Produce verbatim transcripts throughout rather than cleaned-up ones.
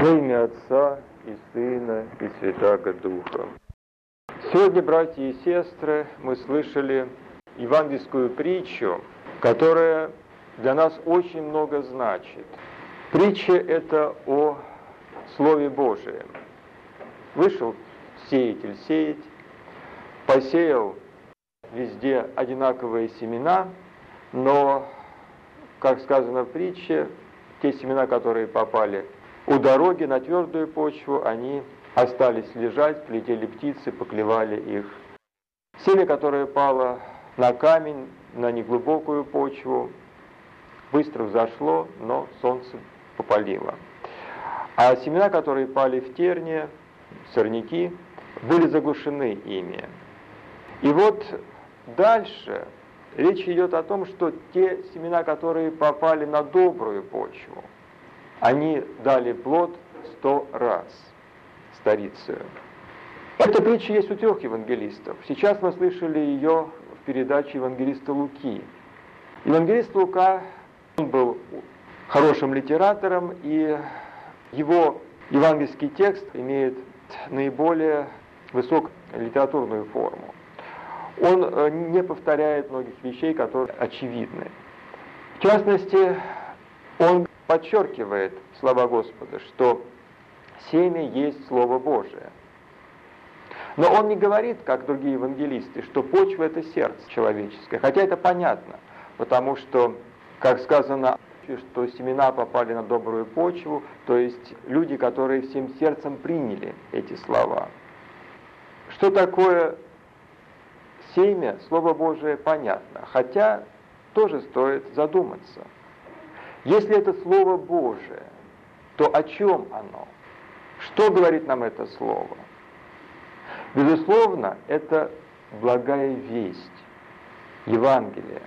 Во имя Отца и Сына и Святаго Духа. Сегодня, братья и сестры, мы слышали евангельскую притчу, которая для нас очень много значит. Притча это о Слове Божием. Вышел сеятель сеять, посеял везде одинаковые семена, но, как сказано в притче, те семена, которые попали у дороги на твердую почву, они остались лежать, прилетели птицы, поклевали их. Семя, которое пало на камень, на неглубокую почву, быстро взошло, но солнце попалило. А семена, которые пали в терне, сорняки, были заглушены ими. И вот дальше речь идет о том, что те семена, которые попали на добрую почву, они дали плод сто раз, старицею. Эта притча есть у трех евангелистов. Сейчас мы слышали ее в передаче евангелиста Луки. Евангелист Лука был хорошим литератором, и его евангельский текст имеет наиболее высокую литературную форму. Он не повторяет многих вещей, которые очевидны. В частности, он подчеркивает слова Господа, что семя есть Слово Божие. Но он не говорит, как другие евангелисты, что почва – это сердце человеческое. Хотя это понятно, потому что, как сказано, что семена попали на добрую почву, то есть люди, которые всем сердцем приняли эти слова. Что такое семя, Слово Божие, понятно, хотя тоже стоит задуматься. Если это Слово Божие, то о чем оно? Что говорит нам это Слово? Безусловно, это благая весть, Евангелие.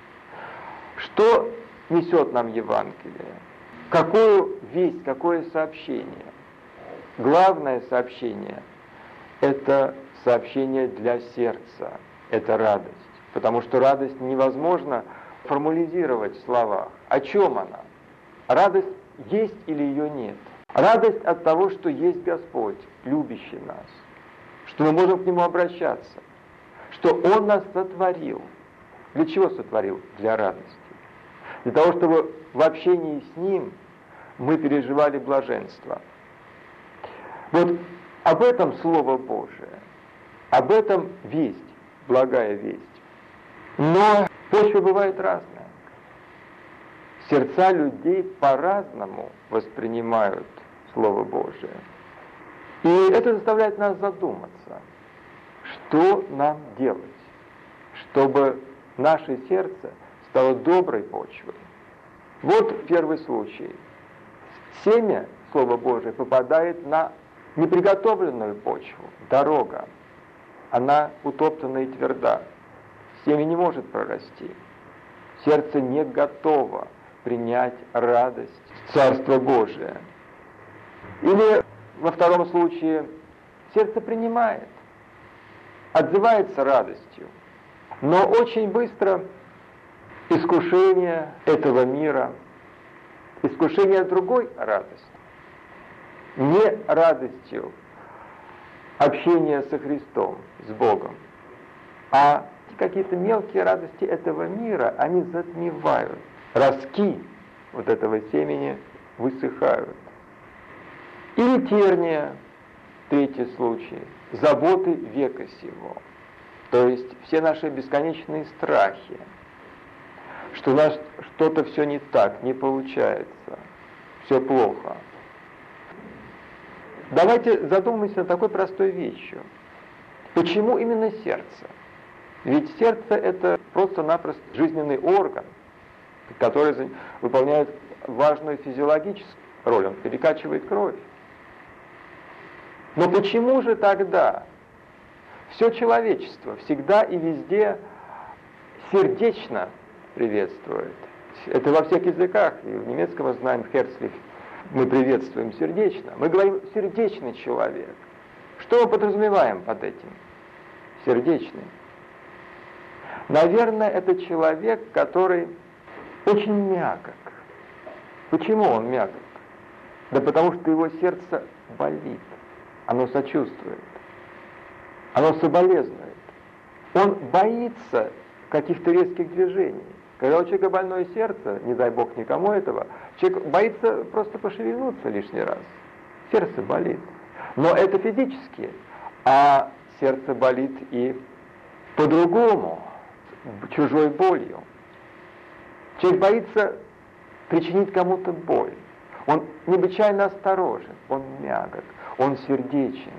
Что несет нам Евангелие? Какую весть, какое сообщение? Главное сообщение – это сообщение для сердца, это радость. Потому что радость невозможно формализировать в словах. О чем она? Радость есть или ее нет? Радость от того, что есть Господь, любящий нас, что мы можем к Нему обращаться, что Он нас сотворил. Для чего сотворил? Для радости. Для того, чтобы в общении с Ним мы переживали блаженство. Вот об этом Слово Божие, об этом весть, благая весть. Но почва бывает разная. Сердца людей по-разному воспринимают Слово Божие. И это заставляет нас задуматься, что нам делать, чтобы наше сердце стало доброй почвой. Вот первый случай. Семя, Слово Божие, попадает на неприготовленную почву, дорога. Она утоптана и тверда. Семя не может прорасти. Сердце не готово принять радость Царства Божия. Или во втором случае сердце принимает, отзывается радостью, но очень быстро искушение этого мира, искушение другой радости, не радостью общения со Христом, с Богом, а какие-то мелкие радости этого мира, они затмевают. Ростки вот этого семени высыхают. Или терния, третий случай, заботы века сего. То есть все наши бесконечные страхи, что у нас что-то все не так, не получается, все плохо. Давайте задумаемся над такой простой вещью. Почему именно сердце? Ведь сердце – это просто-напросто жизненный орган, который выполняет важную физиологическую роль, он перекачивает кровь. Но почему же тогда все человечество всегда и везде сердечно приветствует? Это во всех языках, и в немецком мы знаем «herzlich», мы приветствуем сердечно. Мы говорим «сердечный человек». Что мы подразумеваем под этим? Сердечный. Наверное, это человек, который очень мягок. Почему он мягок? Да потому что его сердце болит, оно сочувствует, оно соболезнует. Он боится каких-то резких движений. Когда у человека больное сердце, не дай бог никому этого, человек боится просто пошевельнуться лишний раз. Сердце болит. Но это физически, а сердце болит и по-другому, чужой болью. Человек боится причинить кому-то боль. Он необычайно осторожен, он мягок, он сердечен.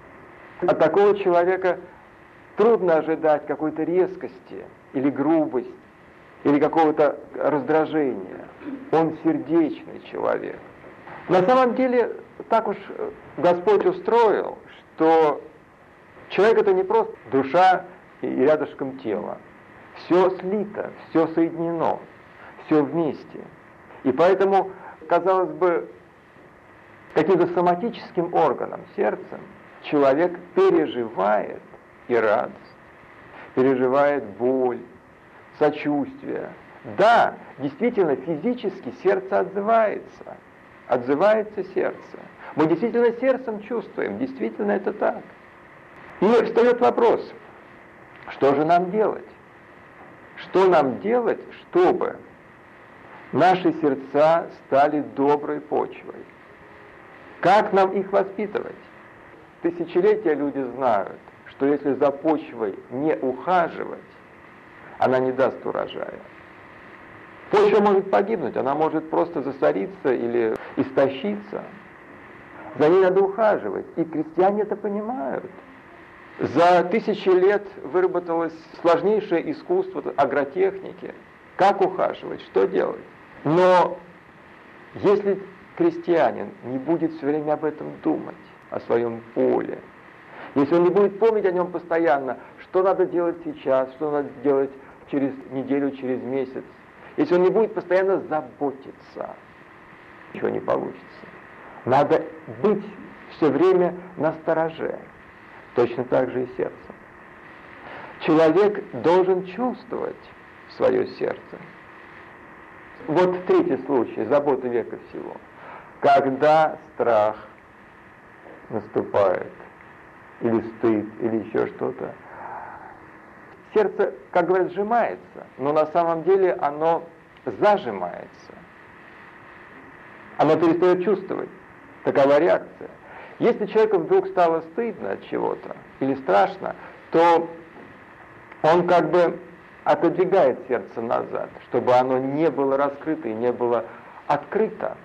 От такого человека трудно ожидать какой-то резкости или грубости, или какого-то раздражения. Он сердечный человек. На самом деле, так уж Господь устроил, что человек — это не просто душа и рядышком тело. Все слито, все соединено, все вместе. И поэтому, казалось бы, каким-то соматическим органом, сердцем, человек переживает и радость, переживает боль, сочувствие. Да, действительно, физически сердце отзывается, отзывается сердце. Мы действительно сердцем чувствуем, действительно это так. И встает вопрос, что же нам делать? Что нам делать, чтобы наши сердца стали доброй почвой? Как нам их воспитывать? Тысячелетия люди знают, что если за почвой не ухаживать, она не даст урожая. Почва может погибнуть, она может просто засориться или истощиться. За ней надо ухаживать, и крестьяне это понимают. За тысячи лет выработалось сложнейшее искусство агротехники. Как ухаживать, что делать? Но если крестьянин не будет все время об этом думать, о своем поле, если он не будет помнить о нем постоянно, что надо делать сейчас, что надо делать через неделю, через месяц, если он не будет постоянно заботиться, ничего не получится. Надо быть все время настороже. Точно так же и сердце. Человек должен чувствовать свое сердце. Вот третий случай, забота века всего. Когда страх наступает, или стыд, или еще что-то, сердце, как говорят, сжимается, но на самом деле оно зажимается. Оно перестает чувствовать. Такова реакция. Если человеку вдруг стало стыдно от чего-то или страшно, то он как бы отодвигает сердце назад, чтобы оно не было раскрыто и не было открыто.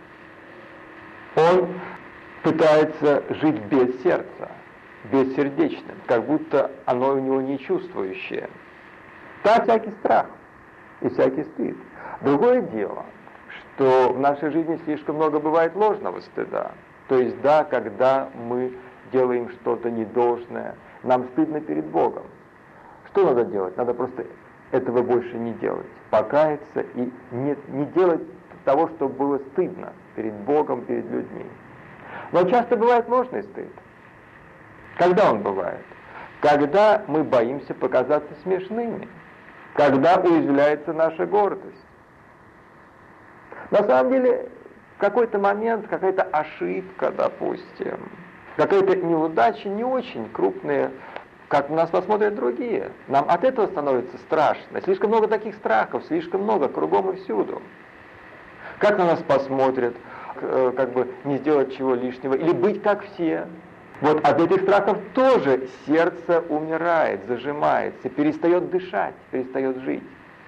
Он пытается жить без сердца, бессердечным, как будто оно у него не чувствующее. Так всякий страх и всякий стыд. Другое дело, что в нашей жизни слишком много бывает ложного стыда. То есть, да, когда мы делаем что-то недолжное, нам стыдно перед Богом. Что надо делать? Надо просто этого больше не делать. Покаяться и не, не делать того, что было стыдно перед Богом, перед людьми. Но часто бывает ложный стыд. Когда он бывает? Когда мы боимся показаться смешными. Когда уязвляется наша гордость. На самом деле, в какой-то момент, какая-то ошибка, допустим, какая-то неудача, не очень крупные, как на нас посмотрят другие. Нам от этого становится страшно. Слишком много таких страхов, слишком много, кругом и всюду. Как на нас посмотрят, как бы не сделать чего лишнего, или быть как все. Вот от этих страхов тоже сердце умирает, зажимается, перестает дышать, перестает жить.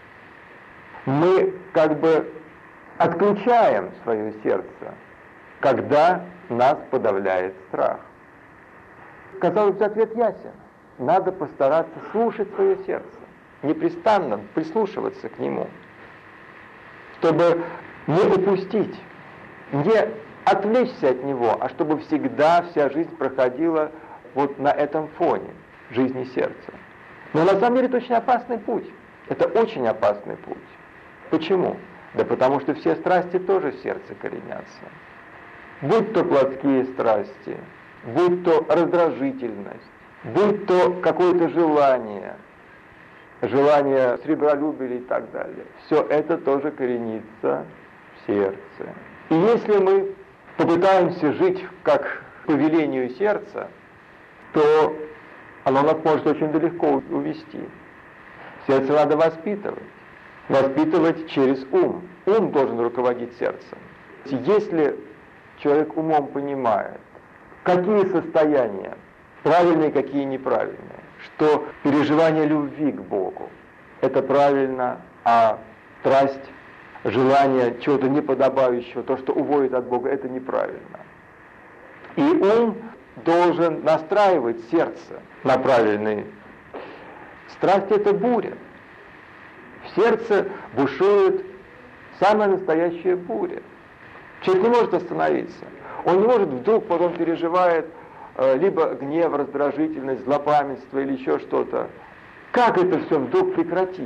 Мы как бы отключаем свое сердце, когда нас подавляет страх. Казалось бы, ответ ясен. Надо постараться слушать свое сердце, непрестанно прислушиваться к нему, чтобы не упустить, не отвлечься от него, а чтобы всегда вся жизнь проходила вот на этом фоне жизни сердца. Но на самом деле это очень опасный путь. Это очень опасный путь. Почему? Да потому что все страсти тоже в сердце коренятся. Будь то плотские страсти, будь то раздражительность, будь то какое-то желание, желание сребролюбия и так далее. Все это тоже коренится в сердце. И если мы попытаемся жить как по велению сердца, то оно нас может очень далеко увести. Сердце надо воспитывать. Воспитывать через ум. Ум должен руководить сердцем. Если человек умом понимает, какие состояния правильные, какие неправильные, что переживание любви к Богу – это правильно, а страсть, желание чего-то неподобающего, то, что уводит от Бога – это неправильно. И ум должен настраивать сердце на правильный. Страсть – это буря. В сердце бушует самая настоящая буря. Человек не может остановиться. Он не может вдруг, потом переживает э, либо гнев, раздражительность, злопамятство или еще что-то. Как это все вдруг прекратить?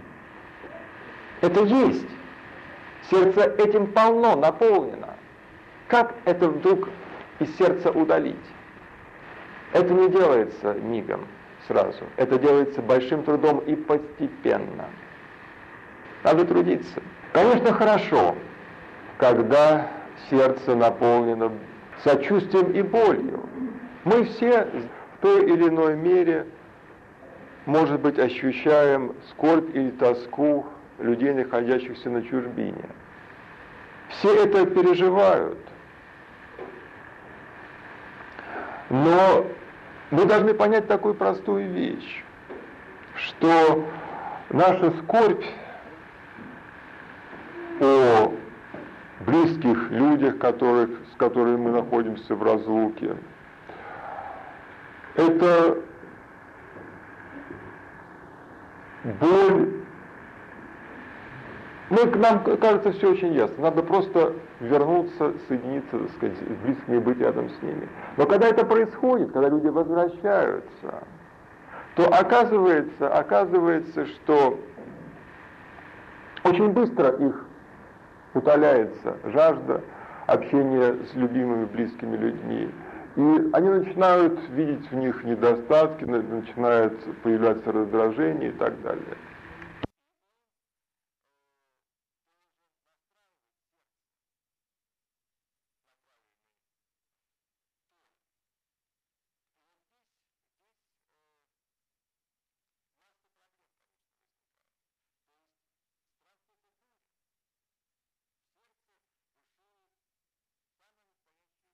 Это есть. Сердце этим полно, наполнено. Как это вдруг из сердца удалить? Это не делается мигом сразу. Это делается большим трудом и постепенно. Надо трудиться. Конечно, хорошо, когда сердце наполнено сочувствием и болью. Мы все в той или иной мере, может быть, ощущаем скорбь или тоску людей, находящихся на чужбине. Все это переживают. Но мы должны понять такую простую вещь, что наша скорбь о близких людях, которых, с которыми мы находимся в разлуке, это боль. Ну, нам кажется, все очень ясно. Надо просто вернуться, соединиться, так сказать, с близкими, быть рядом с ними. Но когда это происходит, когда люди возвращаются, то оказывается, оказывается, что очень быстро их утоляется жажда общения с любимыми, близкими людьми. И они начинают видеть в них недостатки, начинает появляться раздражение и так далее.